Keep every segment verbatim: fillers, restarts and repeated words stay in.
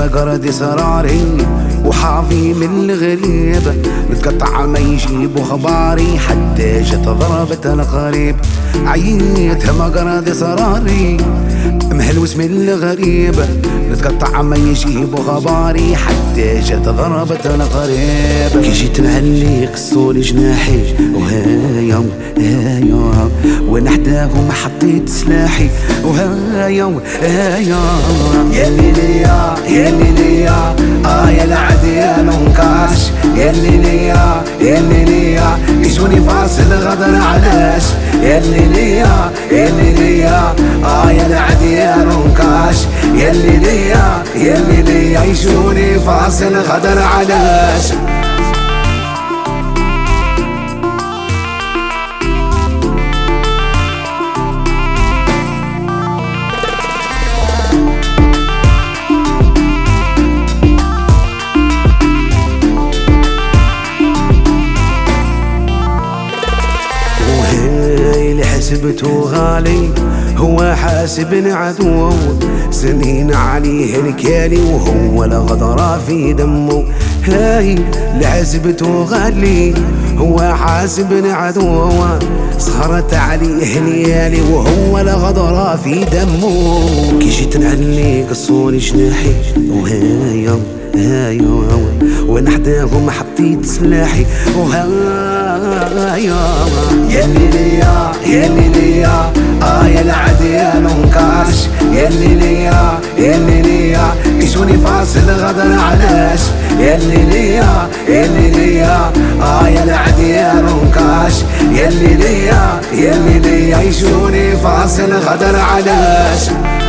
مقرد اسراري وحافي من الغريب، نتقطع ما يجيبوا خباري حتى جت ضربت القريب. عييتها مقرد اسراري مهلوس من الغريب، نتقطع ما يجيبوا خباري حتى جت ضربت القريب. كي جيت نعلي قصولي جناحي وهايا هايا ونحداهم حطيت سلاحي وهايا هايا. يلي ليا يلي ليا اه يا العديان ونكاش، يلي ليا يلي ليا يجوني فاصل غدر علاش. يلي ليا يلي ليا اه يا العديان ونكاش، يلي ليا يلي ليا يجوني فاصل غدر علاش. حسبته غالي هو حاسبني عدو، سنين عليه الكالي وهو الغدرة في دمه. هاي لحسبته غالي هو حاسبني عدو، سهرت عليه ليالي وهو الغدرة في دمه. كي جيت نعلي قصوني جناحي وهايا هايا ونحداهم حطيت سلاحي وهايا. يلي ليا يلي ليا اه يا العديان ونكاش، يلي ليا يلي ليا يجوني فاصل غدر علاش. يلي ليا يلي ليا اه يا العديان ونكاش، يلي ليا يلي ليا يجوني فاصل غدر علاش.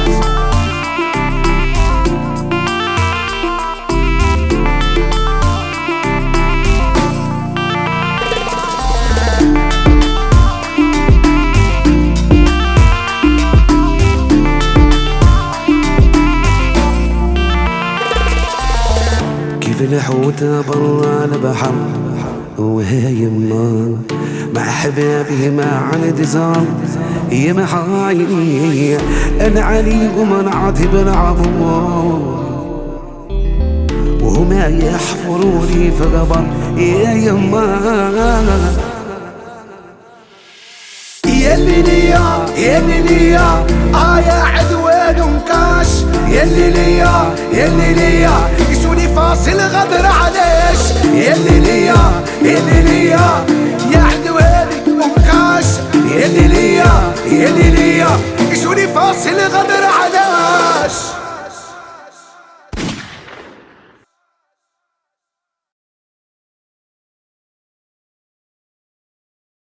الحوتة برا البحر وهايما مع حبابي ما عندي زار يا محايلي انا عليكم انا عاتب العبور وهما يحفروني في قبر يا يما. يلي ليا يلي ليا اه يا عدوان ونكاش، يلي ليا يلي ليا يجوني فاصل غدر علاش. يلي ليا يلي ليا يا عدوان ونكاش، يلي ليا يلي ليا يجوني فاصل غدر علاش.